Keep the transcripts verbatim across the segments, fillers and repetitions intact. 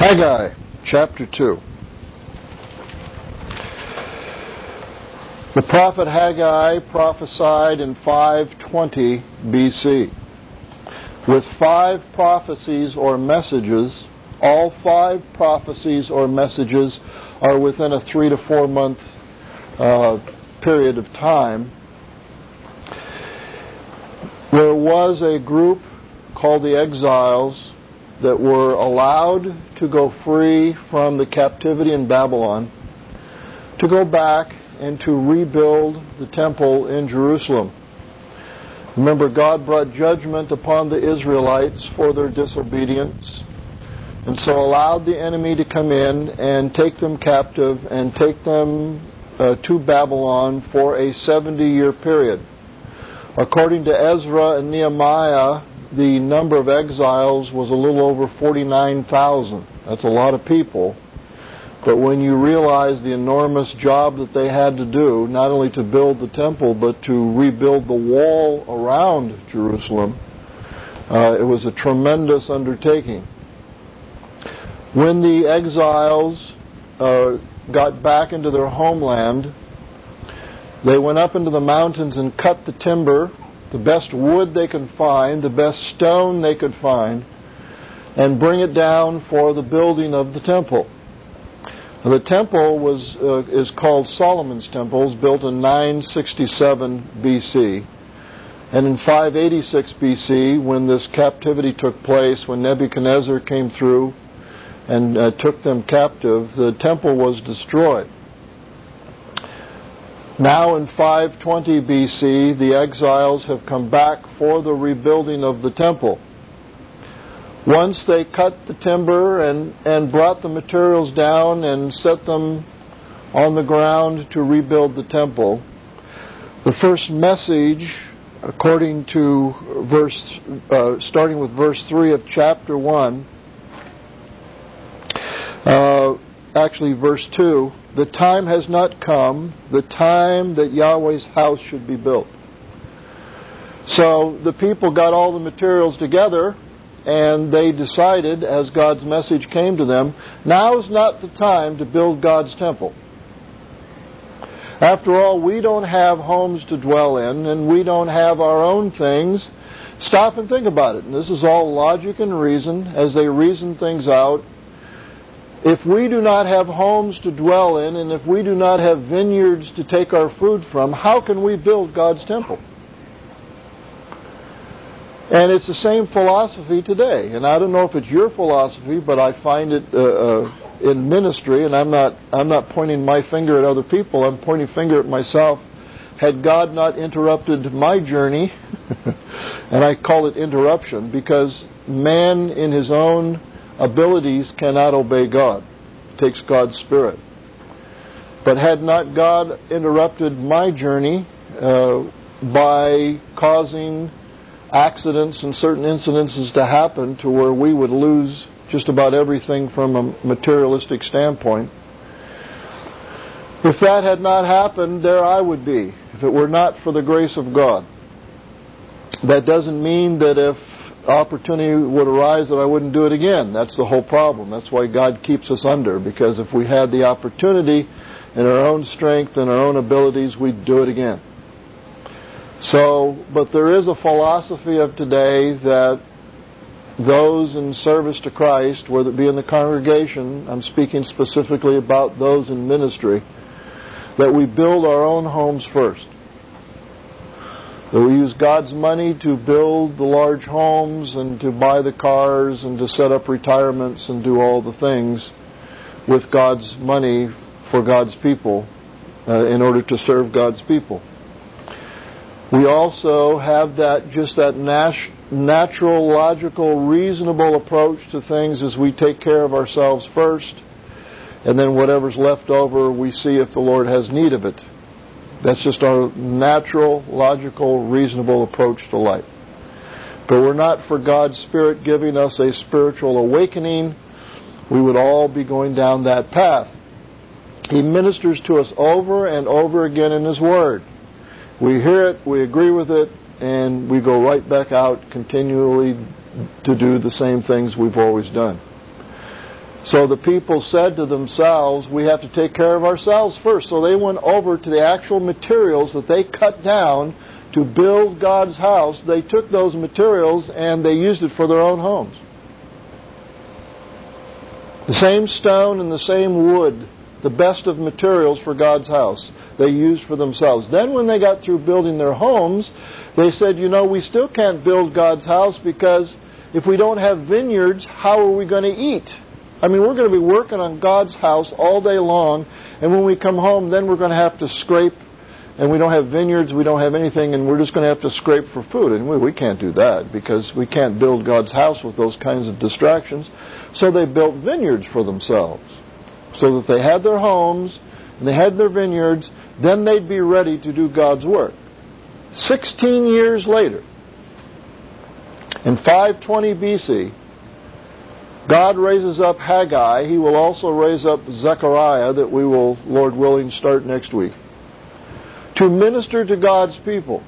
Haggai, chapter two. The prophet Haggai prophesied in five twenty B C with five prophecies or messages. All five prophecies or messages are within a three to four month uh, period of time. There was a group called the exiles that were allowed to go free from the captivity in Babylon, to go back and to rebuild the temple in Jerusalem. Remember, God brought judgment upon the Israelites for their disobedience, and so allowed the enemy to come in and take them captive and take them uh, to Babylon for a seventy-year period. According to Ezra and Nehemiah, the number of exiles was a little over forty-nine thousand. That's a lot of people. But when you realize the enormous job that they had to do, not only to build the temple, but to rebuild the wall around Jerusalem, uh, it was a tremendous undertaking. When the exiles uh, got back into their homeland, they went up into the mountains and cut the timber, the best wood they could find, the best stone they could find, and bring it down for the building of the temple. The temple was uh, is called Solomon's Temple. It was built in nine sixty-seven B C. And in five eighty-six B C, when this captivity took place, when Nebuchadnezzar came through and uh, took them captive, the temple was destroyed. Now in five twenty B C, the exiles have come back for the rebuilding of the temple. Once they cut the timber and, and brought the materials down and set them on the ground to rebuild the temple, the first message, according to verse, uh, starting with verse three of chapter one, uh, actually verse two, the time has not come, the time that Yahweh's house should be built. So the people got all the materials together, and they decided, as God's message came to them, now is not the time to build God's temple. After all, we don't have homes to dwell in, and we don't have our own things. Stop and think about it. And this is all logic and reason as they reason things out. If we do not have homes to dwell in, and if we do not have vineyards to take our food from, how can we build God's temple? And it's the same philosophy today. And I don't know if it's your philosophy, but I find it uh, uh, in ministry, and I'm not I'm not pointing my finger at other people, I'm pointing finger at myself. Had God not interrupted my journey, and I call it interruption, because man in his own abilities cannot obey God. It takes God's Spirit. But had not God interrupted my journey uh, by causing accidents and certain incidences to happen to where we would lose just about everything from a materialistic standpoint, if that had not happened, there I would be, if it were not for the grace of God. That doesn't mean that if opportunity would arise that I wouldn't do it again. That's the whole problem. That's why God keeps us under, because if we had the opportunity in our own strength and our own abilities, we'd do it again. So, but there is a philosophy of today that those in service to Christ, whether it be in the congregation, I'm speaking specifically about those in ministry, that we build our own homes first. That we use God's money to build the large homes and to buy the cars and to set up retirements and do all the things with God's money for God's people uh, in order to serve God's people. We also have that just that nat- natural, logical, reasonable approach to things as we take care of ourselves first, and then whatever's left over, we see if the Lord has need of it. That's just our natural, logical, reasonable approach to life. But we're not for God's Spirit giving us a spiritual awakening, we would all be going down that path. He ministers to us over and over again in His Word. We hear it, we agree with it, and we go right back out continually to do the same things we've always done. So the people said to themselves, we have to take care of ourselves first. So they went over to the actual materials that they cut down to build God's house. They took those materials and they used it for their own homes. The same stone and the same wood, the best of materials for God's house, they used for themselves. Then when they got through building their homes, they said, you know, we still can't build God's house because if we don't have vineyards, how are we going to eat? I mean, we're going to be working on God's house all day long, and when we come home, then we're going to have to scrape, and we don't have vineyards, we don't have anything, and we're just going to have to scrape for food. And we, we can't do that because we can't build God's house with those kinds of distractions. So they built vineyards for themselves so that they had their homes and they had their vineyards. Then they'd be ready to do God's work. Sixteen years later, in five twenty B C, God raises up Haggai. He will also raise up Zechariah, that we will, Lord willing, start next week, to minister to God's people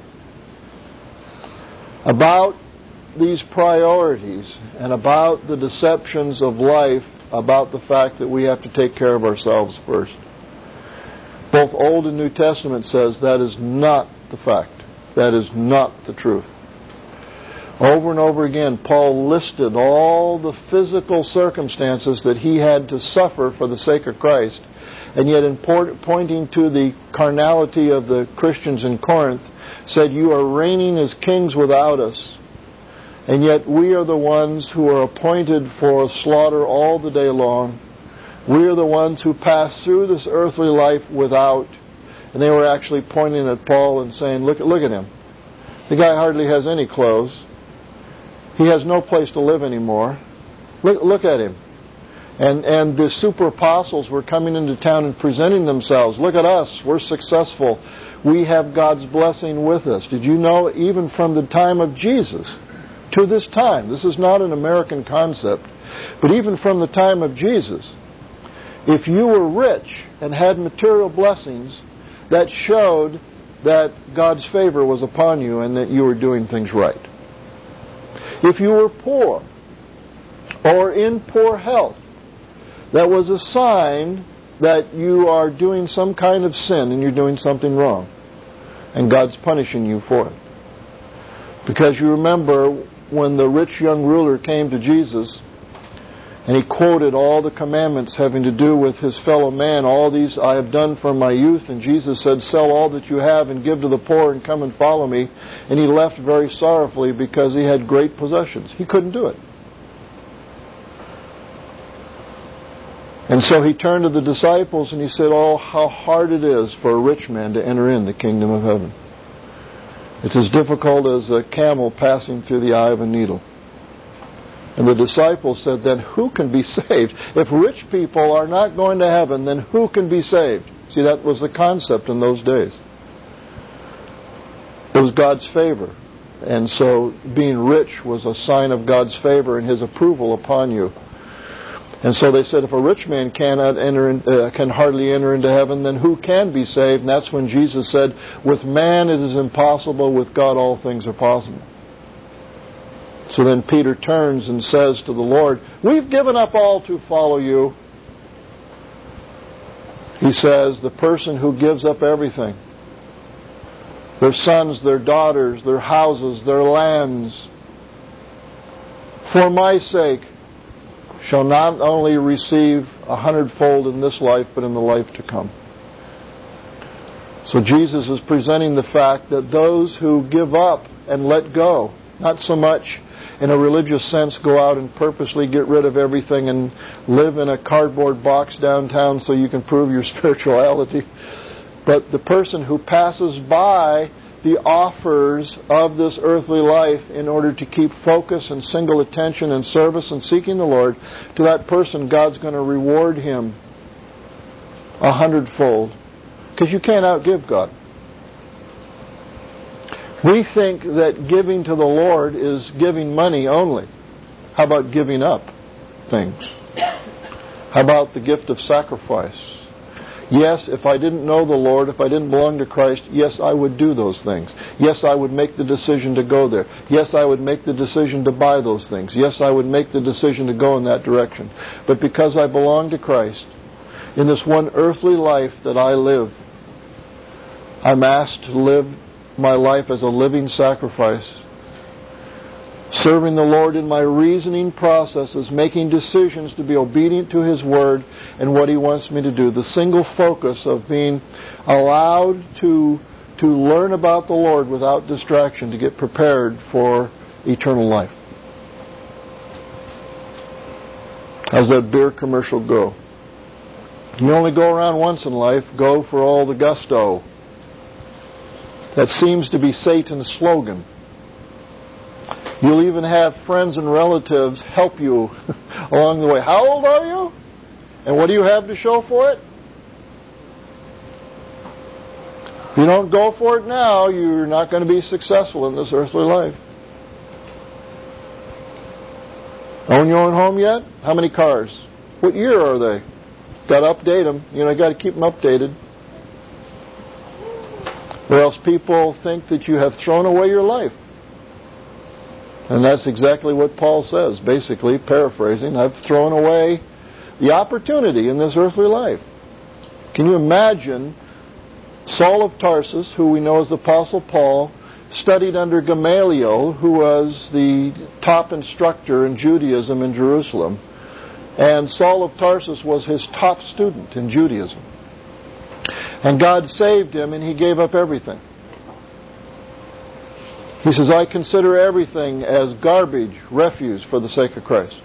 about these priorities and about the deceptions of life, about the fact that we have to take care of ourselves first. Both Old and New Testament says that is not the fact. That is not the truth. Over and over again, Paul listed all the physical circumstances that he had to suffer for the sake of Christ. And yet, in pointing to the carnality of the Christians in Corinth, said, you are reigning as kings without us. And yet we are the ones who are appointed for slaughter all the day long. We are the ones who pass through this earthly life without. And they were actually pointing at Paul and saying, look, look at him. The guy hardly has any clothes. He has no place to live anymore. Look, look at him. And and the super apostles were coming into town and presenting themselves. Look at us. We're successful. We have God's blessing with us. Did you know, even from the time of Jesus to this time, this is not an American concept, but even from the time of Jesus, if you were rich and had material blessings, that showed that God's favor was upon you and that you were doing things right. If you were poor or in poor health, that was a sign that you are doing some kind of sin and you're doing something wrong. And God's punishing you for it. Because you remember when the rich young ruler came to Jesus and he quoted all the commandments having to do with his fellow man. All these I have done from my youth. And Jesus said, sell all that you have and give to the poor and come and follow me. And he left very sorrowfully because he had great possessions. He couldn't do it. And so he turned to the disciples and he said, oh, how hard it is for a rich man to enter in the kingdom of heaven. It's as difficult as a camel passing through the eye of a needle. And the disciples said, then who can be saved? If rich people are not going to heaven, then who can be saved? See, that was the concept in those days. It was God's favor. And so being rich was a sign of God's favor and His approval upon you. And so they said, if a rich man cannot enter in, uh, can hardly enter into heaven, then who can be saved? And that's when Jesus said, with man it is impossible, with God all things are possible. So then Peter turns and says to the Lord, we've given up all to follow you. He says, the person who gives up everything, their sons, their daughters, their houses, their lands, for my sake, shall not only receive a hundredfold in this life, but in the life to come. So Jesus is presenting the fact that those who give up and let go, not so much in a religious sense go out and purposely get rid of everything and live in a cardboard box downtown so you can prove your spirituality, but the person who passes by the offers of this earthly life in order to keep focus and single attention and service and seeking the Lord, to that person God's going to reward him a hundredfold. Because you can't outgive God. We think that giving to the Lord is giving money only. How about giving up things? How about the gift of sacrifice? Yes, if I didn't know the Lord, if I didn't belong to Christ, yes, I would do those things. Yes, I would make the decision to go there. Yes, I would make the decision to buy those things. Yes, I would make the decision to go in that direction. But because I belong to Christ, in this one earthly life that I live, I'm asked to live my life as a living sacrifice, serving the Lord in my reasoning processes, making decisions to be obedient to His Word and what He wants me to do. The single focus of being allowed to, to learn about the Lord without distraction, to get prepared for eternal life. How's that beer commercial go? You only go around once in life, go for all the gusto. That seems to be Satan's slogan. You'll even have friends and relatives help you along the way. How old are you? And what do you have to show for it? If you don't go for it now, you're not going to be successful in this earthly life. Own your own home yet? How many cars? What year are they? Got to update them. You know, you got to keep them updated. Or else people think that you have thrown away your life. And that's exactly what Paul says, basically, paraphrasing. I've thrown away the opportunity in this earthly life. Can you imagine Saul of Tarsus, who we know as the Apostle Paul, studied under Gamaliel, who was the top instructor in Judaism in Jerusalem. And Saul of Tarsus was his top student in Judaism. And God saved him, and he gave up everything. He says, I consider everything as garbage, refuse for the sake of Christ.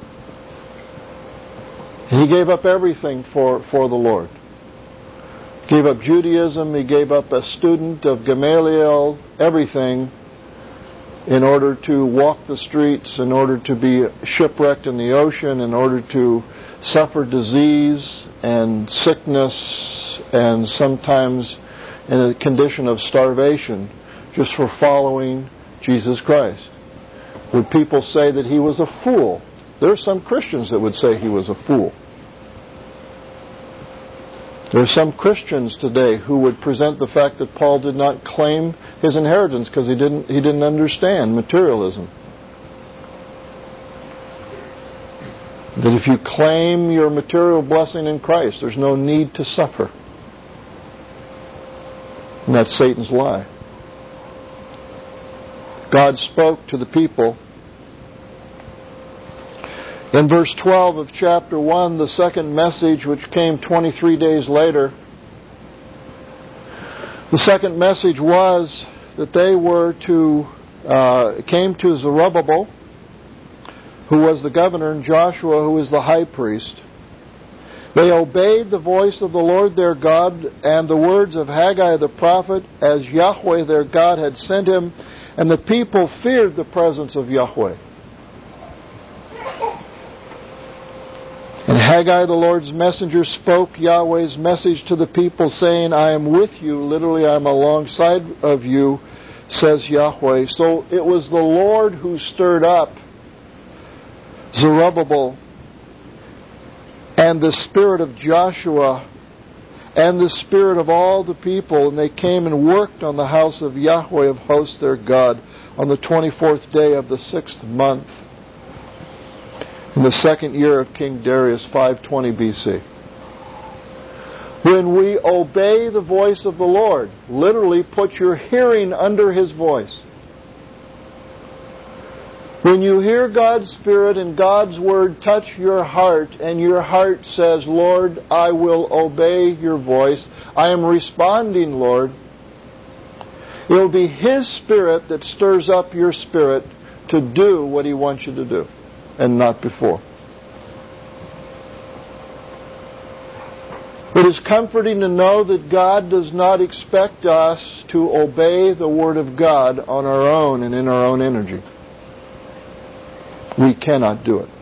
And he gave up everything for, for the Lord. He gave up Judaism, he gave up a student of Gamaliel, everything, in order to walk the streets, in order to be shipwrecked in the ocean, in order to suffer disease and sickness, and sometimes in a condition of starvation, just for following Jesus Christ. Would people say that he was a fool? There are some Christians that would say he was a fool. There are some Christians today who would present the fact that Paul did not claim his inheritance because he didn't, he didn't understand materialism. That if you claim your material blessing in Christ, there's no need to suffer. And that's Satan's lie. God spoke to the people. In verse twelve of chapter one, the second message, which came twenty-three days later, the second message was that they were to, uh, came to Zerubbabel, who was the governor, and Joshua, who was the high priest. They obeyed the voice of the Lord their God and the words of Haggai the prophet, as Yahweh their God had sent him, and the people feared the presence of Yahweh. And Haggai, the Lord's messenger, spoke Yahweh's message to the people, saying, I am with you, literally I am alongside of you, says Yahweh. So it was the Lord who stirred up Zerubbabel and the spirit of Joshua and the spirit of all the people, and they came and worked on the house of Yahweh of hosts their God on the twenty-fourth day of the sixth month, in the second year of King Darius, five twenty B C. When we obey the voice of the Lord, literally put your hearing under His voice. When you hear God's Spirit and God's Word touch your heart, and your heart says, Lord, I will obey your voice, I am responding, Lord, it will be His Spirit that stirs up your spirit to do what He wants you to do, and not before. It is comforting to know that God does not expect us to obey the Word of God on our own and in our own energy. We cannot do it.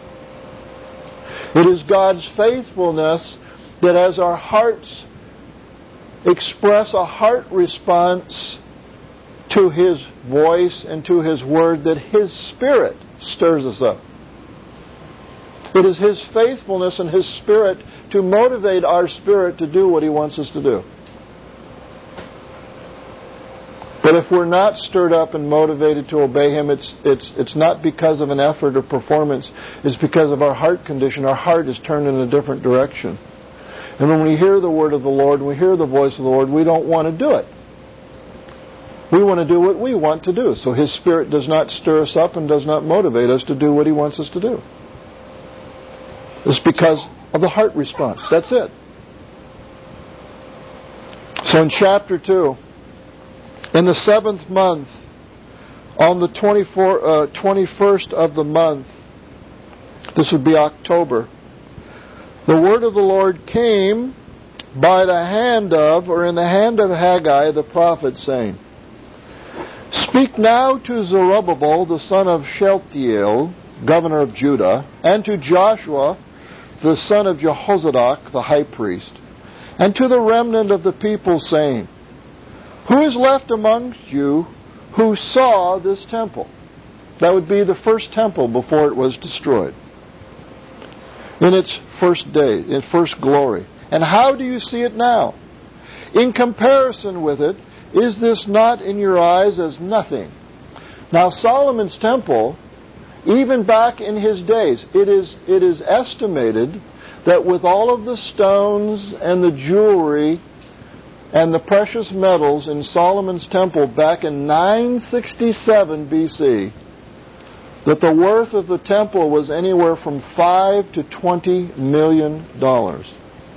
It is God's faithfulness that as our hearts express a heart response to His voice and to His Word, that His Spirit stirs us up. It is His faithfulness and His Spirit to motivate our spirit to do what He wants us to do. But if we're not stirred up and motivated to obey Him, it's, it's, it's not because of an effort or performance. It's because of our heart condition. Our heart is turned in a different direction. And when we hear the word of the Lord, and we hear the voice of the Lord, we don't want to do it. We want to do what we want to do. So His Spirit does not stir us up and does not motivate us to do what He wants us to do. It's because of the heart response. That's it. So in chapter two, in the seventh month, on the twenty-fourth, uh, twenty-first of the month, this would be October, the word of the Lord came by the hand of, or in the hand of Haggai the prophet, saying, Speak now to Zerubbabel, the son of Shealtiel, governor of Judah, and to Joshua, the son of Jehozadak, the high priest, and to the remnant of the people, saying, Who is left amongst you who saw this temple? That would be the first temple before it was destroyed, in its first day, in first glory. And how do you see it now? In comparison with it, is this not in your eyes as nothing? Now Solomon's temple, even back in his days, it is, it is estimated that with all of the stones and the jewelry and the precious metals in Solomon's temple back in nine sixty-seven B C, that the worth of the temple was anywhere from five to twenty million dollars.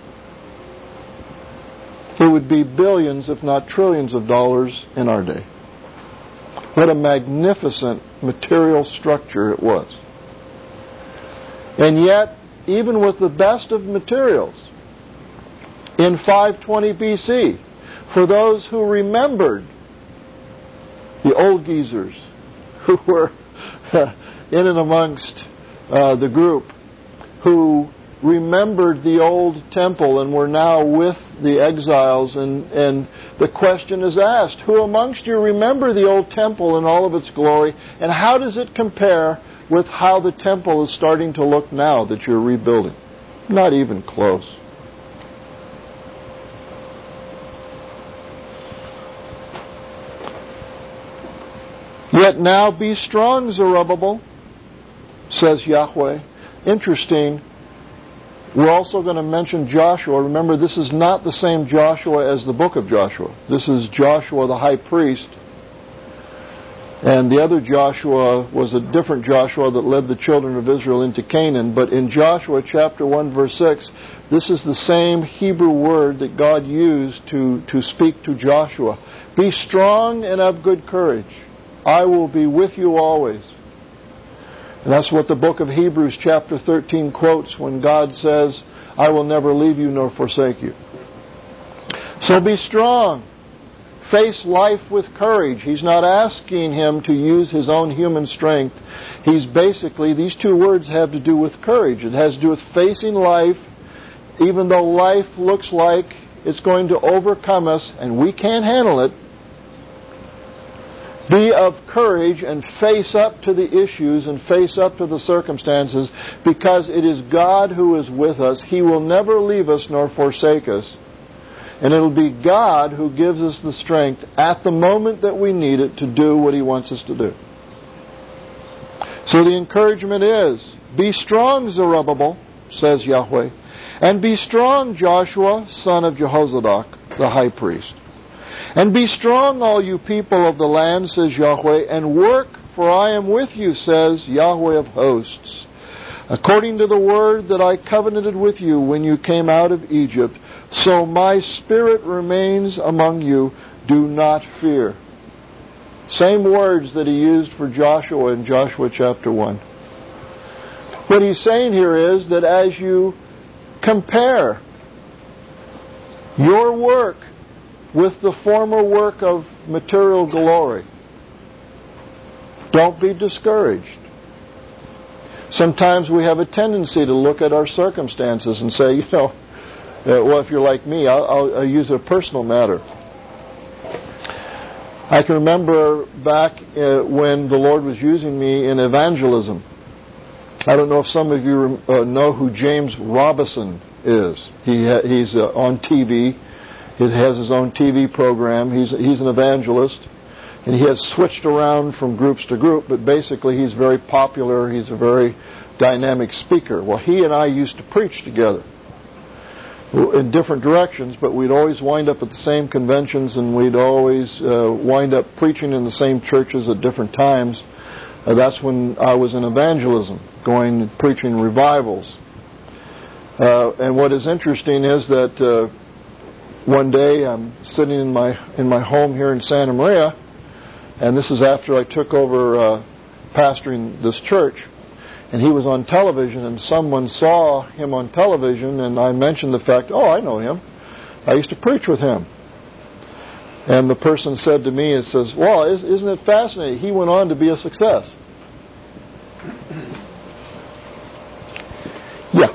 It would be billions, if not trillions of dollars in our day. What a magnificent material structure it was. And yet, even with the best of materials, in five twenty B C, for those who remembered the old geezers who were in and amongst uh, the group, who remembered the old temple and were now with the exiles, and, and the question is asked, who amongst you remember the old temple in all of its glory, and how does it compare with how the temple is starting to look now that you're rebuilding? Not even close. Yet now be strong, Zerubbabel, says Yahweh. Interesting. We're also going to mention Joshua. Remember, this is not the same Joshua as the book of Joshua. This is Joshua the high priest. And the other Joshua was a different Joshua that led the children of Israel into Canaan. But in Joshua chapter one, verse six, this is the same Hebrew word that God used to, to speak to Joshua. Be strong and of good courage. I will be with you always. And that's what the book of Hebrews chapter thirteen quotes when God says, I will never leave you nor forsake you. So be strong. Face life with courage. He's not asking him to use his own human strength. He's basically, these two words have to do with courage. It has to do with facing life, even though life looks like it's going to overcome us and we can't handle it. Be of courage and face up to the issues and face up to the circumstances, because it is God who is with us. He will never leave us nor forsake us. And it'll be God who gives us the strength at the moment that we need it to do what He wants us to do. So the encouragement is, be strong, Zerubbabel, says Yahweh, and be strong, Joshua, son of Jehozadak, the high priest. And be strong, all you people of the land, says Yahweh, and work, for I am with you, says Yahweh of hosts. According to the word that I covenanted with you when you came out of Egypt, so my spirit remains among you. Do not fear. Same words that he used for Joshua in Joshua chapter one. What he's saying here is that as you compare your work with the former work of material glory, don't be discouraged. Sometimes we have a tendency to look at our circumstances and say, you know, uh, well, if you're like me, I'll, I'll, I'll use a personal matter. I can remember back uh, when the Lord was using me in evangelism. I don't know if some of you uh, know who James Robison is. He ha- he's uh, on T V. He has his own T V program. He's he's an evangelist, and he has switched around from groups to group. But basically, he's very popular. He's a very dynamic speaker. Well, he and I used to preach together in different directions, but we'd always wind up at the same conventions, and we'd always uh, wind up preaching in the same churches at different times. Uh, that's when I was in evangelism, going and preaching revivals. Uh, and what is interesting is that uh, one day I'm sitting in my in my home here in Santa Maria, and this is after I took over uh, pastoring this church, and he was on television, and someone saw him on television, and I mentioned the fact, oh, I know him. I used to preach with him. And the person said to me, it says, well, isn't it fascinating? He went on to be a success. Yeah.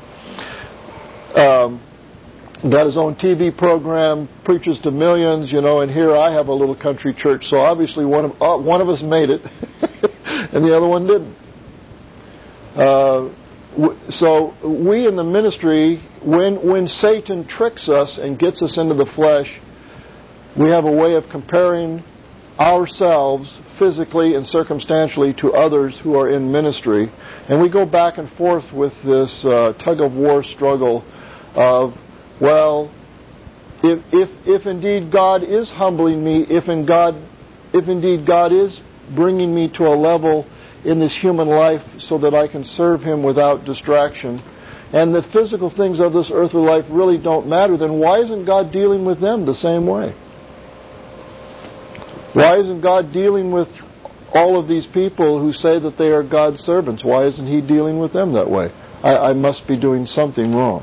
Um, got his own T V program, preaches to millions, you know, and here I have a little country church, so obviously one of, uh, one of us made it, and the other one didn't. Uh, w- so we in the ministry, when when Satan tricks us and gets us into the flesh, we have a way of comparing ourselves physically and circumstantially to others who are in ministry. And we go back and forth with this uh, tug-of-war struggle of, well, if, if if indeed God is humbling me, if in God, if indeed God is bringing me to a level in this human life so that I can serve Him without distraction, and the physical things of this earthly life really don't matter, then why isn't God dealing with them the same way? Why isn't God dealing with all of these people who say that they are God's servants? Why isn't He dealing with them that way? I, I must be doing something wrong.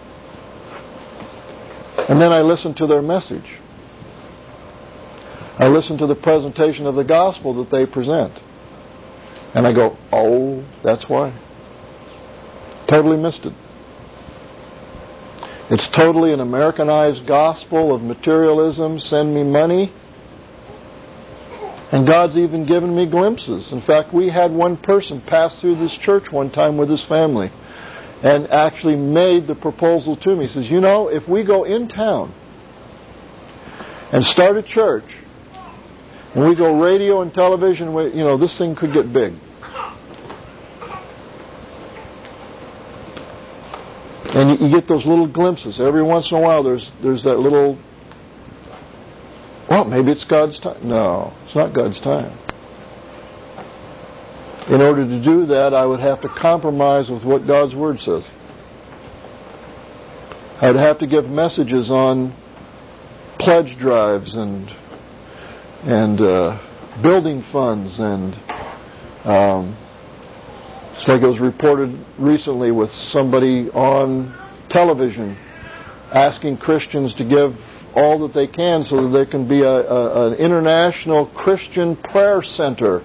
And then I listen to their message. I listen to the presentation of the gospel that they present. And I go, oh, that's why. Totally missed it. It's totally an Americanized gospel of materialism, send me money. And God's even given me glimpses. In fact, we had one person pass through this church one time with his family and actually made the proposal to me. He says, you know, if we go in town and start a church, and we go radio and television, we, you know, this thing could get big. And you, you get those little glimpses. Every once in a while there's there's that little, well, maybe it's God's time. No, it's not God's time. In order to do that, I would have to compromise with what God's Word says. I'd have to give messages on pledge drives and and uh, building funds, and um, it's like it was reported recently with somebody on television asking Christians to give all that they can so that there can be a, a, an international Christian prayer center.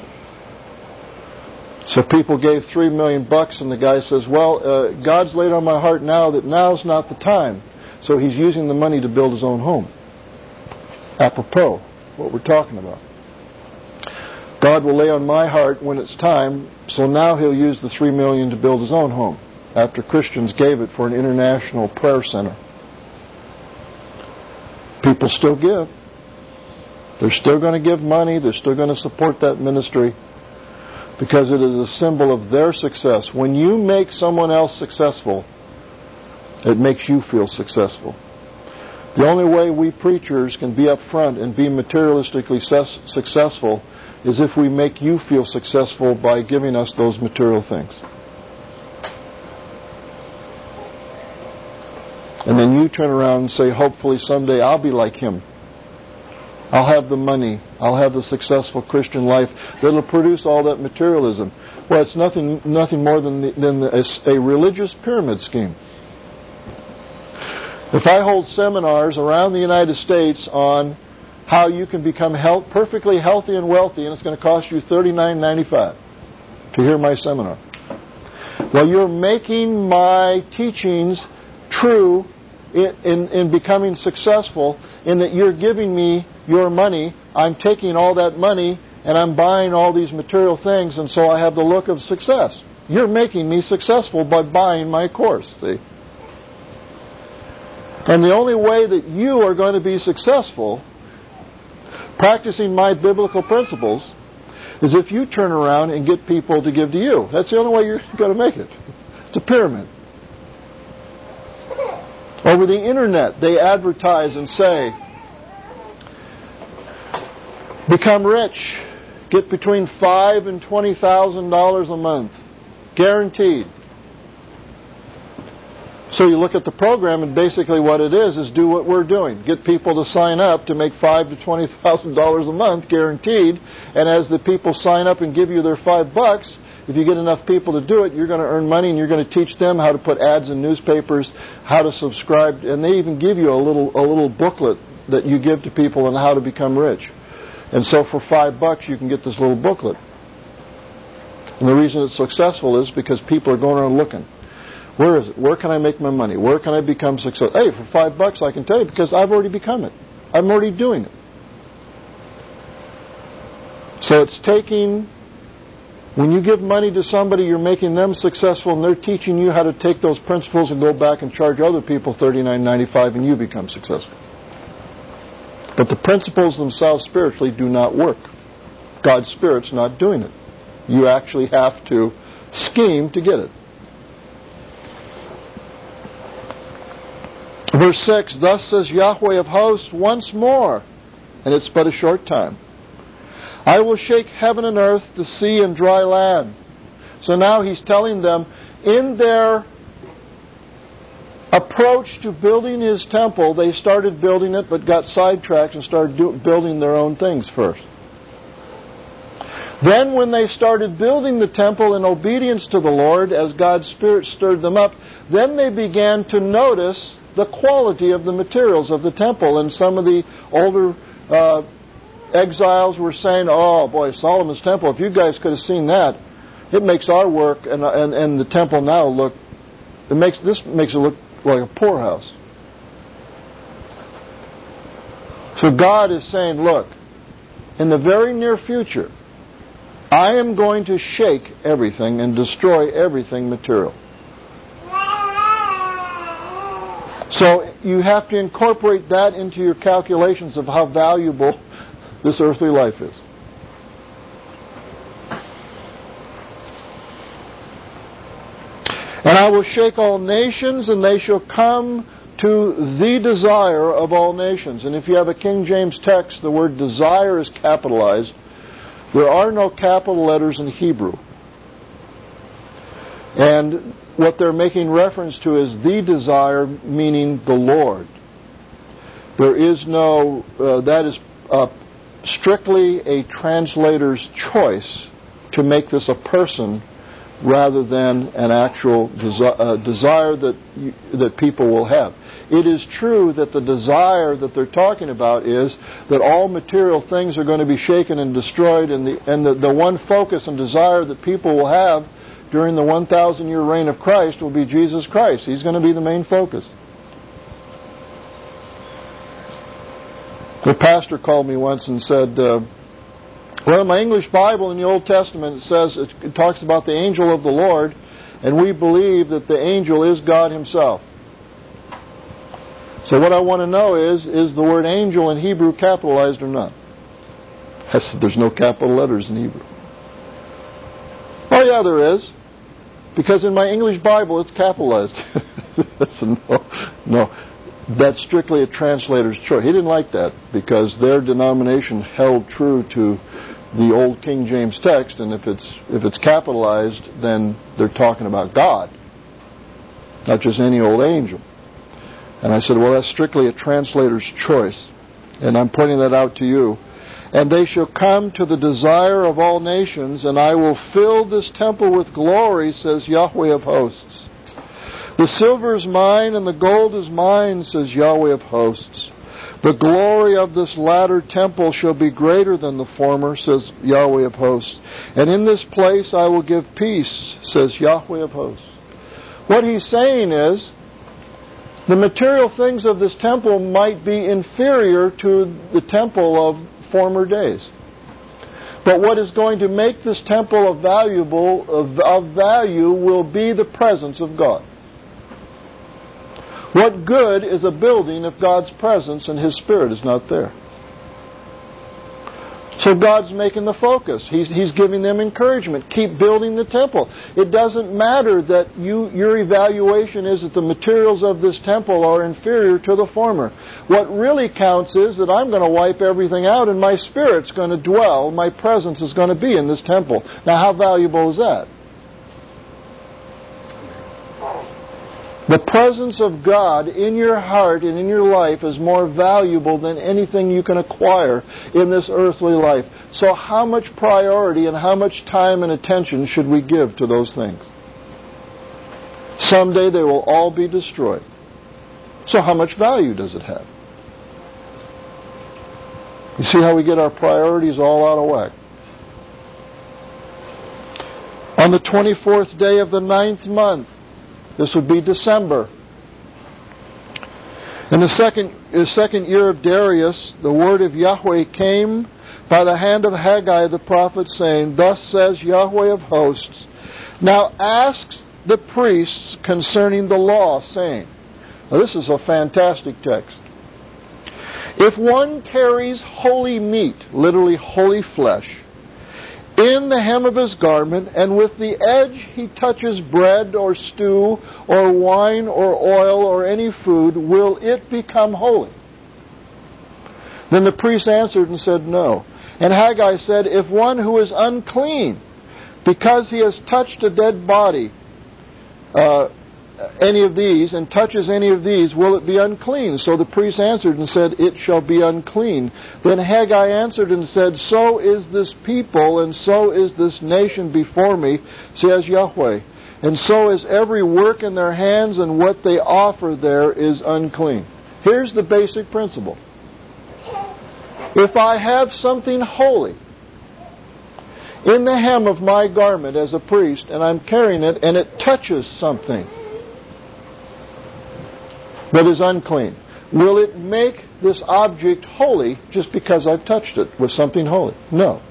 So people gave three million bucks, and the guy says, well, uh, God's laid on my heart now that now's not the time. So he's using the money to build his own home. Apropos what we're talking about. God will lay on my heart when it's time, so now He'll use the three million to build His own home, after Christians gave it for an international prayer center. People still give. They're still going to give money. They're still going to support that ministry because it is a symbol of their success. When you make someone else successful, it makes you feel successful. The only way we preachers can be up front and be materialistically ses- successful is if we make you feel successful by giving us those material things. And then you turn around and say, hopefully someday I'll be like him. I'll have the money. I'll have the successful Christian life that'll produce all that materialism. Well, it's nothing nothing more than, the, than a, a religious pyramid scheme. If I hold seminars around the United States on how you can become health, perfectly healthy and wealthy, and it's going to cost you thirty-nine ninety-five to hear my seminar. Well, you're making my teachings true in, in, in becoming successful, in that you're giving me your money. I'm taking all that money and I'm buying all these material things, and so I have the look of success. You're making me successful by buying my course, see? And the only way that you are going to be successful practicing my biblical principles is if you turn around and get people to give to you. That's the only way you're going to make it. It's a pyramid. Over the internet, they advertise and say, become rich. Get between five and twenty thousand dollars a month, guaranteed. So you look at the program, and basically what it is is do what we're doing: get people to sign up to make five to twenty thousand dollars a month, guaranteed. And as the people sign up and give you their five bucks, if you get enough people to do it, you're going to earn money, and you're going to teach them how to put ads in newspapers, how to subscribe, and they even give you a little a little booklet that you give to people on how to become rich. And so for five bucks, you can get this little booklet. And the reason it's successful is because people are going around looking. Where is it? Where can I make my money? Where can I become successful? Hey, for five bucks, I can tell you, because I've already become it. I'm already doing it. So it's taking, when you give money to somebody, you're making them successful, and they're teaching you how to take those principles and go back and charge other people thirty-nine ninety-five, and you become successful. But the principles themselves spiritually do not work. God's Spirit's not doing it. You actually have to scheme to get it. Verse six, thus says Yahweh of hosts once more, and it's but a short time. I will shake heaven and earth, the sea and dry land. So now he's telling them, in their approach to building his temple, they started building it but got sidetracked and started do, building their own things first. Then when they started building the temple in obedience to the Lord, as God's Spirit stirred them up, then they began to notice the quality of the materials of the temple. And some of the older uh, exiles were saying, oh boy, Solomon's temple, if you guys could have seen that, it makes our work and, and, and the temple now look, it makes this makes it look like a poorhouse. So God is saying, look, in the very near future, I am going to shake everything and destroy everything material. So you have to incorporate that into your calculations of how valuable this earthly life is. And I will shake all nations, and they shall come to the desire of all nations. And if you have a King James text, the word desire is capitalized. There are no capital letters in Hebrew. And what they're making reference to is the desire, meaning the Lord. There is no, uh, that is uh, strictly a translator's choice to make this a person rather than an actual desi- uh, desire that you, that people will have. It is true that the desire that they're talking about is that all material things are going to be shaken and destroyed, and the and the, the one focus and desire that people will have during the one thousand year reign of Christ will be Jesus Christ. He's going to be the main focus. The pastor called me once and said, uh, well, in my English Bible in the Old Testament, it says, it talks about the angel of the Lord, and we believe that the angel is God Himself. So what I want to know is, is the word angel in Hebrew capitalized or not? I said, there's no capital letters in Hebrew. Oh yeah, there is. Because in my English Bible, it's capitalized. I said, no, no. That's strictly a translator's choice. He didn't like that because their denomination held true to the old King James text, and if it's if it's capitalized, then they're talking about God, not just any old angel. And I said, well, that's strictly a translator's choice, and I'm pointing that out to you. And they shall come to the desire of all nations, and I will fill this temple with glory, says Yahweh of hosts. The silver is mine and the gold is mine, says Yahweh of hosts. The glory of this latter temple shall be greater than the former, says Yahweh of hosts. And in this place I will give peace, says Yahweh of hosts. What he's saying is, the material things of this temple might be inferior to the temple of former days. But what is going to make this temple of valuable of, of value will be the presence of God. What good is a building if God's presence and His Spirit is not there? So God's making the focus. He's, he's giving them encouragement. Keep building the temple. It doesn't matter that you, your evaluation is that the materials of this temple are inferior to the former. What really counts is that I'm going to wipe everything out and my Spirit's going to dwell, my presence is going to be in this temple. Now how valuable is that? The presence of God in your heart and in your life is more valuable than anything you can acquire in this earthly life. So how much priority and how much time and attention should we give to those things? Someday they will all be destroyed. So how much value does it have? You see how we get our priorities all out of whack? On the twenty-fourth day of the ninth month, this would be December. In the second, the second year of Darius, the word of Yahweh came by the hand of Haggai the prophet, saying, Thus says Yahweh of hosts, Now ask the priests concerning the law, saying, now this is a fantastic text. If one carries holy meat, literally holy flesh, in the hem of his garment, and with the edge he touches bread or stew or wine or oil or any food, will it become holy? Then the priest answered and said, No. And Haggai said, If one who is unclean, because he has touched a dead body, uh, any of these, and touches any of these, will it be unclean? So the priest answered and said, It shall be unclean. Then Haggai answered and said, So is this people, and so is this nation before me, says Yahweh. And so is every work in their hands, and what they offer there is unclean. Here's the basic principle. If I have something holy in the hem of my garment as a priest, and I'm carrying it, and it touches something that is unclean, will it make this object holy just because I've touched it with something holy? No.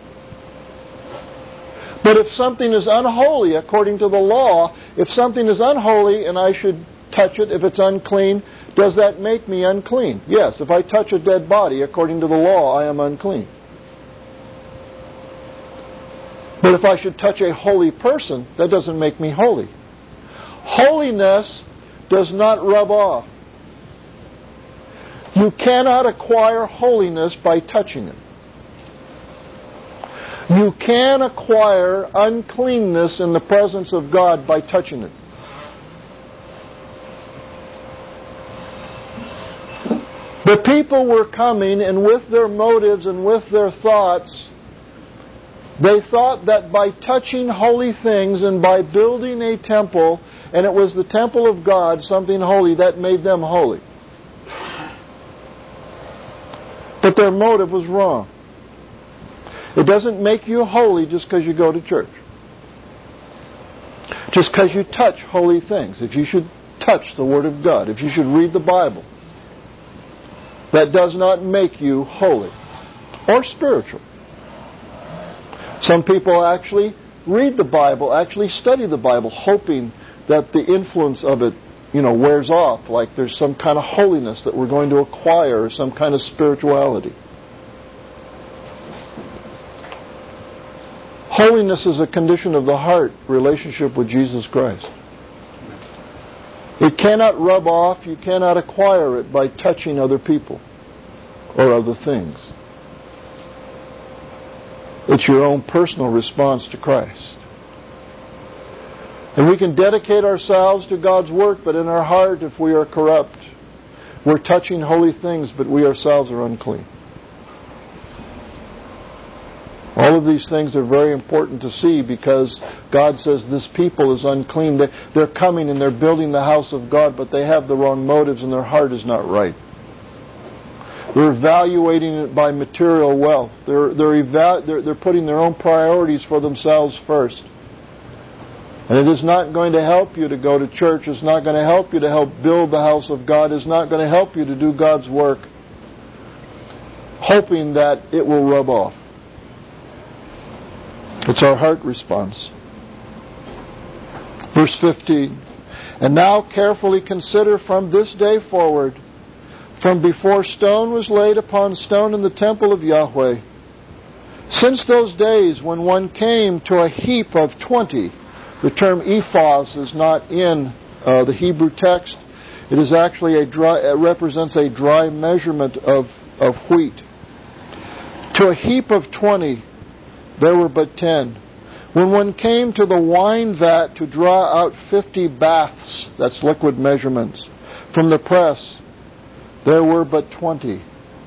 But if something is unholy according to the law, if something is unholy and I should touch it, if it's unclean, does that make me unclean? Yes. If I touch a dead body according to the law, I am unclean. But if I should touch a holy person, that doesn't make me holy. Holiness does not rub off. You cannot acquire holiness by touching it. You can acquire uncleanness in the presence of God by touching it. The people were coming, and with their motives and with their thoughts, they thought that by touching holy things and by building a temple, and it was the temple of God, something holy, that made them holy. But their motive was wrong. It doesn't make you holy just because you go to church. Just because you touch holy things. If you should touch the Word of God, if you should read the Bible, that does not make you holy or spiritual. Some people actually read the Bible, actually study the Bible, hoping that the influence of it, you know, wears off, like there's some kind of holiness that we're going to acquire, or some kind of spirituality. Holiness is a condition of the heart, relationship with Jesus Christ. It cannot rub off, you cannot acquire it by touching other people or other things. It's your own personal response to Christ. And we can dedicate ourselves to God's work, but in our heart, if we are corrupt, we're touching holy things, but we ourselves are unclean. All of these things are very important to see, because God says this people is unclean. They're coming and they're building the house of God, but they have the wrong motives and their heart is not right. They're evaluating it by material wealth. They're, they're, eva- they're, they're putting their own priorities for themselves first. And it is not going to help you to go to church. It's not going to help you to help build the house of God. It's not going to help you to do God's work, hoping that it will rub off. It's our heart response. Verse fifteen. And now carefully consider from this day forward, from before stone was laid upon stone in the temple of Yahweh, since those days when one came to a heap of twenty. The term ephahs is not in uh, the Hebrew text. It is actually a dry, it represents a dry measurement of, of wheat. To a heap of twenty, there were but ten. When one came to the wine vat to draw out fifty baths, that's liquid measurements, from the press, there were but twenty.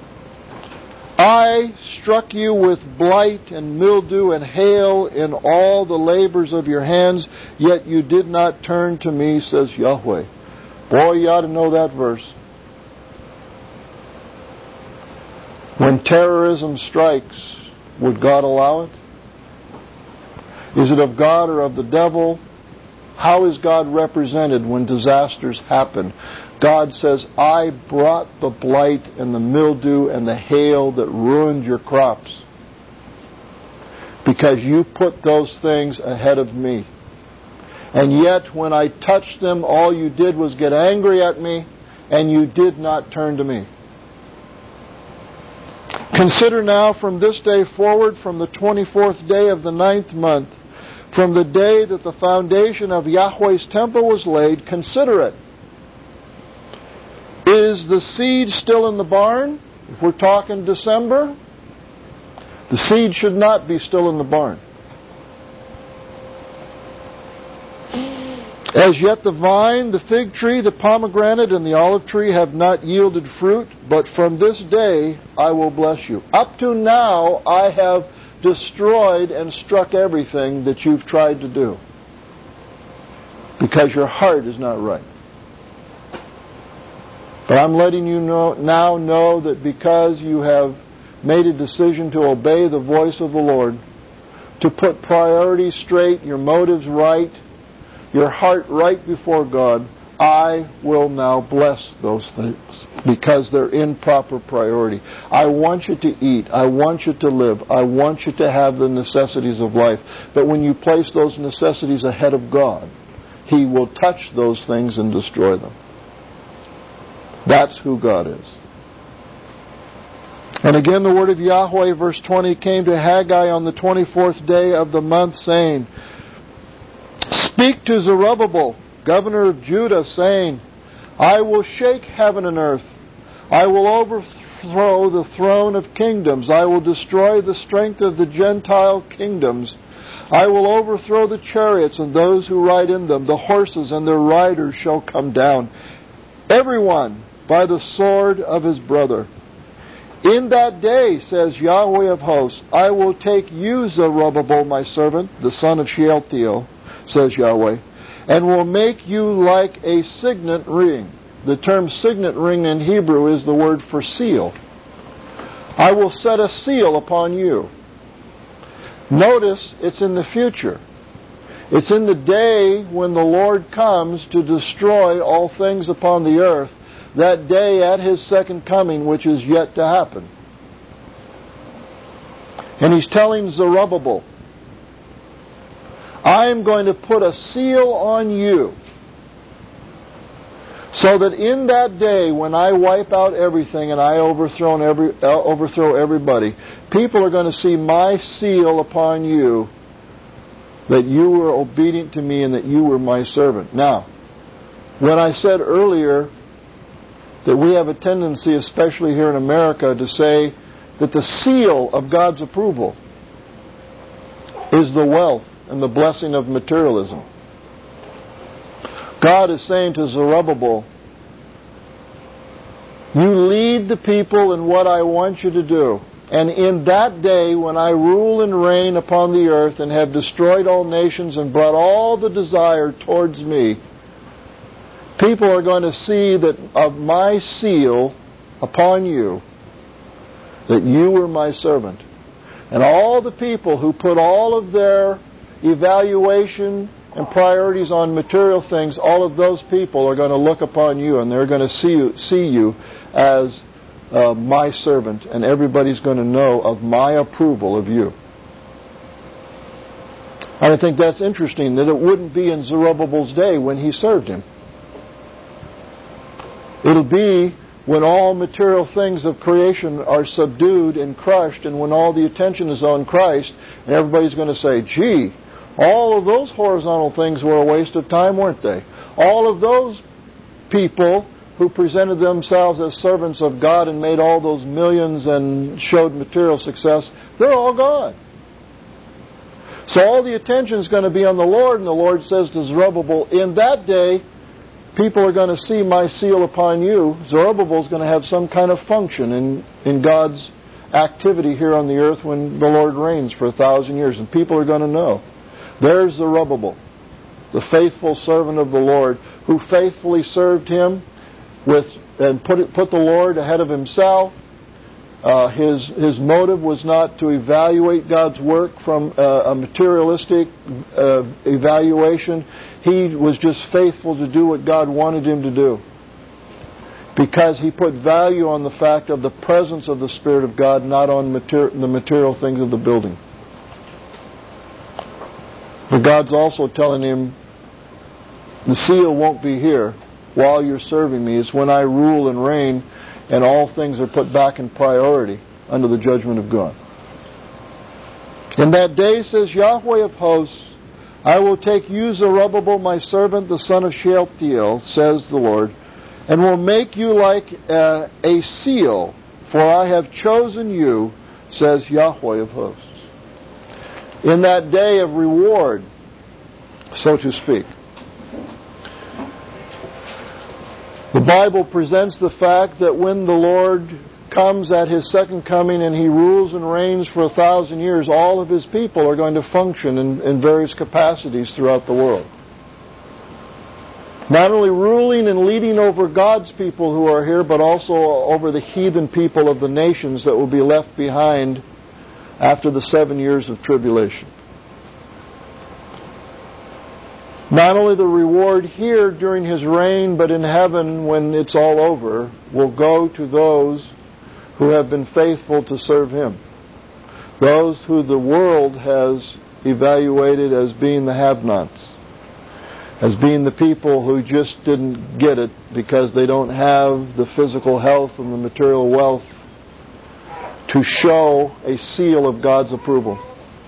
I struck you with blight and mildew and hail in all the labors of your hands, yet you did not turn to me, says Yahweh. Boy, you ought to know that verse. When terrorism strikes, would God allow it? Is it of God or of the devil? How is God represented when disasters happen? God says, I brought the blight and the mildew and the hail that ruined your crops because you put those things ahead of me. And yet, when I touched them, all you did was get angry at me, and you did not turn to me. Consider now from this day forward, from the twenty-fourth day of the ninth month, from the day that the foundation of Yahweh's temple was laid, consider it. Is the seed still in the barn? If we're talking December, the seed should not be still in the barn. As yet the vine, the fig tree, the pomegranate, and the olive tree have not yielded fruit, but from this day I will bless you. Up to now I have destroyed and struck everything that you've tried to do because your heart is not right. But I'm letting you know, now know that because you have made a decision to obey the voice of the Lord, to put priorities straight, your motives right, your heart right before God, I will now bless those things because they're in proper priority. I want you to eat. I want you to live. I want you to have the necessities of life. But when you place those necessities ahead of God, He will touch those things and destroy them. That's who God is. And again, the word of Yahweh, verse twenty, came to Haggai on the twenty-fourth day of the month, saying, Speak to Zerubbabel, governor of Judah, saying, I will shake heaven and earth. I will overthrow the throne of kingdoms. I will destroy the strength of the Gentile kingdoms. I will overthrow the chariots and those who ride in them. The horses and their riders shall come down, everyone by the sword of his brother. In that day, says Yahweh of hosts, I will take you, Zerubbabel, my servant, the son of Shealtiel, says Yahweh, and will make you like a signet ring. The term signet ring in Hebrew is the word for seal. I will set a seal upon you. Notice it's in the future. It's in the day when the Lord comes to destroy all things upon the earth, that day at His second coming, which is yet to happen. And He's telling Zerubbabel, I am going to put a seal on you so that in that day when I wipe out everything and I overthrow, every, uh, overthrow everybody, people are going to see my seal upon you, that you were obedient to me and that you were my servant. Now, when I said earlier that we have a tendency, especially here in America, to say that the seal of God's approval is the wealth and the blessing of materialism. God is saying to Zerubbabel, you lead the people in what I want you to do. And in that day, when I rule and reign upon the earth and have destroyed all nations and brought all the desire towards me, people are going to see that of my seal upon you, that you were my servant. And all the people who put all of their evaluation and priorities on material things, all of those people are going to look upon you and they're going to see you, see you as uh, my servant, and everybody's going to know of my approval of you. And I think that's interesting, that it wouldn't be in Zerubbabel's day when he served him. It'll be when all material things of creation are subdued and crushed, and when all the attention is on Christ, and everybody's going to say, gee, all of those horizontal things were a waste of time, weren't they? All of those people who presented themselves as servants of God and made all those millions and showed material success, they're all gone. So all the attention is going to be on the Lord, and the Lord says to Zerubbabel, in that day, people are going to see my seal upon you. Zerubbabel is going to have some kind of function in, in God's activity here on the earth when the Lord reigns for a thousand years, and people are going to know. There's Zerubbabel, the faithful servant of the Lord, who faithfully served Him with and put it, put the Lord ahead of himself. Uh, his his motive was not to evaluate God's work from uh, a materialistic uh, evaluation. He was just faithful to do what God wanted him to do, because he put value on the fact of the presence of the Spirit of God, not on mater- the material things of the building. But God's also telling him, the seal won't be here while you're serving me. It's when I rule and reign and all things are put back in priority under the judgment of God. In that day, says Yahweh of hosts, I will take you, Zerubbabel, my servant, the son of Shealtiel, says the Lord, and will make you like a, a seal, for I have chosen you, says Yahweh of hosts. In that day of reward, so to speak. The Bible presents the fact that when the Lord comes at His second coming and He rules and reigns for a thousand years, all of His people are going to function in, in various capacities throughout the world. Not only ruling and leading over God's people who are here, but also over the heathen people of the nations that will be left behind after the seven years of tribulation. Not only the reward here during His reign, but in heaven when it's all over, will go to those who have been faithful to serve Him. Those who the world has evaluated as being the have-nots, as being the people who just didn't get it because they don't have the physical health and the material wealth to show a seal of God's approval.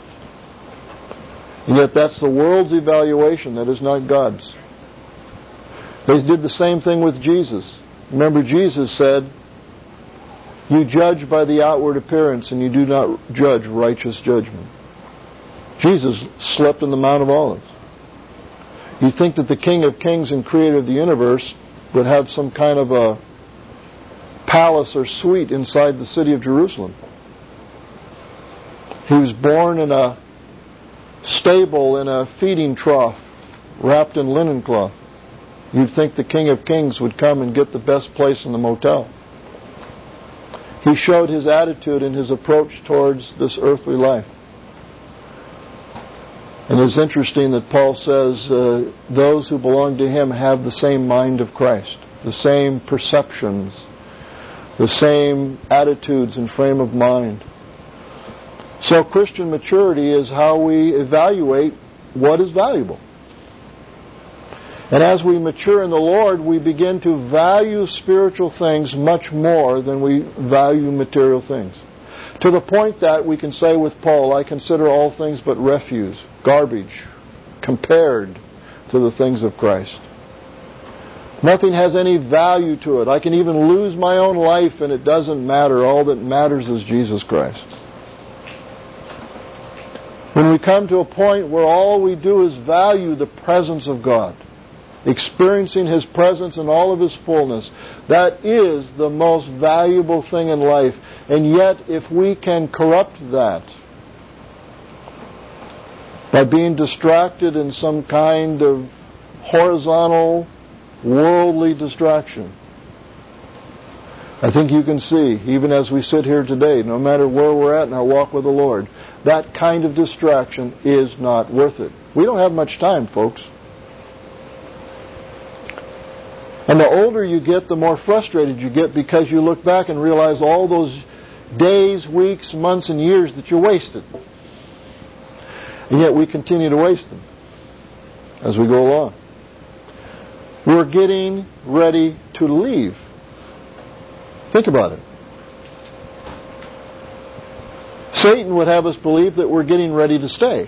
And yet that's the world's evaluation, that is not God's. They did the same thing with Jesus. Remember, Jesus said, you judge by the outward appearance and you do not judge righteous judgment. Jesus slept in the Mount of Olives. You think that the King of Kings and Creator of the universe would have some kind of a palace or suite inside the city of Jerusalem. He was born in a stable in a feeding trough, wrapped in linen cloth. You'd think the King of Kings would come and get the best place in the motel. He showed His attitude and His approach towards this earthly life. And it's interesting that Paul says uh, those who belong to Him have the same mind of Christ, the same perceptions, the same attitudes and frame of mind. So Christian maturity is how we evaluate what is valuable. And as we mature in the Lord, we begin to value spiritual things much more than we value material things. To the point that we can say with Paul, I consider all things but refuse, garbage, compared to the things of Christ. Nothing has any value to it. I can even lose my own life and it doesn't matter. All that matters is Jesus Christ. When we come to a point where all we do is value the presence of God, experiencing His presence in all of His fullness, that is the most valuable thing in life. And yet, if we can corrupt that by being distracted in some kind of horizontal, worldly distraction, I think you can see, even as we sit here today, no matter where we're at in our walk with the Lord, that kind of distraction is not worth it. We don't have much time, folks. And the older you get, the more frustrated you get because you look back and realize all those days, weeks, months, and years that you wasted. And yet we continue to waste them as we go along. We're getting ready to leave. Think about it. Satan would have us believe that we're getting ready to stay.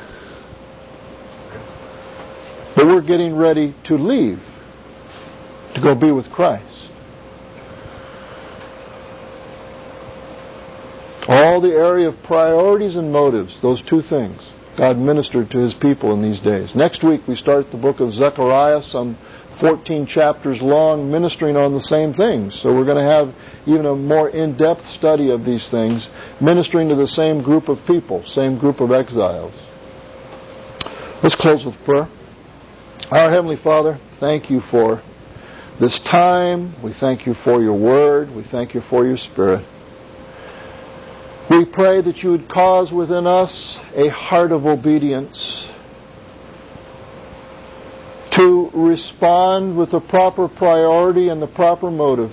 But we're getting ready to leave, to go be with Christ. All the area of priorities and motives, those two things, God ministered to His people in these days. Next week we start the book of Zechariah, some fourteen chapters long, ministering on the same things. So we're going to have even a more in-depth study of these things, ministering to the same group of people, same group of exiles. Let's close with prayer. Our Heavenly Father, thank You for this time. We thank You for Your Word. We thank You for Your Spirit. We pray that You would cause within us a heart of obedience, to respond with the proper priority and the proper motive.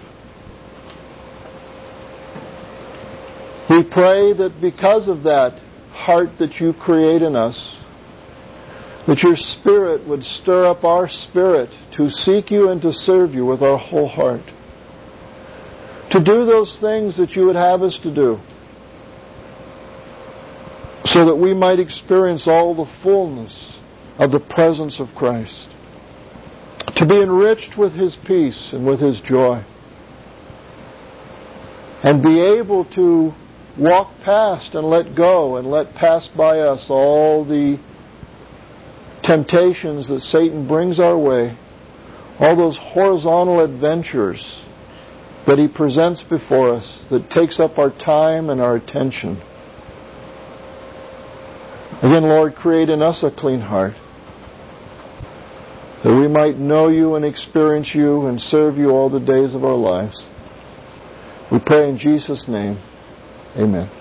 We pray that because of that heart that You create in us, that Your Spirit would stir up our spirit to seek You and to serve You with our whole heart. To do those things that You would have us to do, so that we might experience all the fullness of the presence of Christ. To be enriched with His peace and with His joy. And be able to walk past and let go and let pass by us all the temptations that Satan brings our way, all those horizontal adventures that he presents before us that takes up our time and our attention. Again, Lord, create in us a clean heart, that we might know You and experience You and serve You all the days of our lives. We pray in Jesus' name. Amen.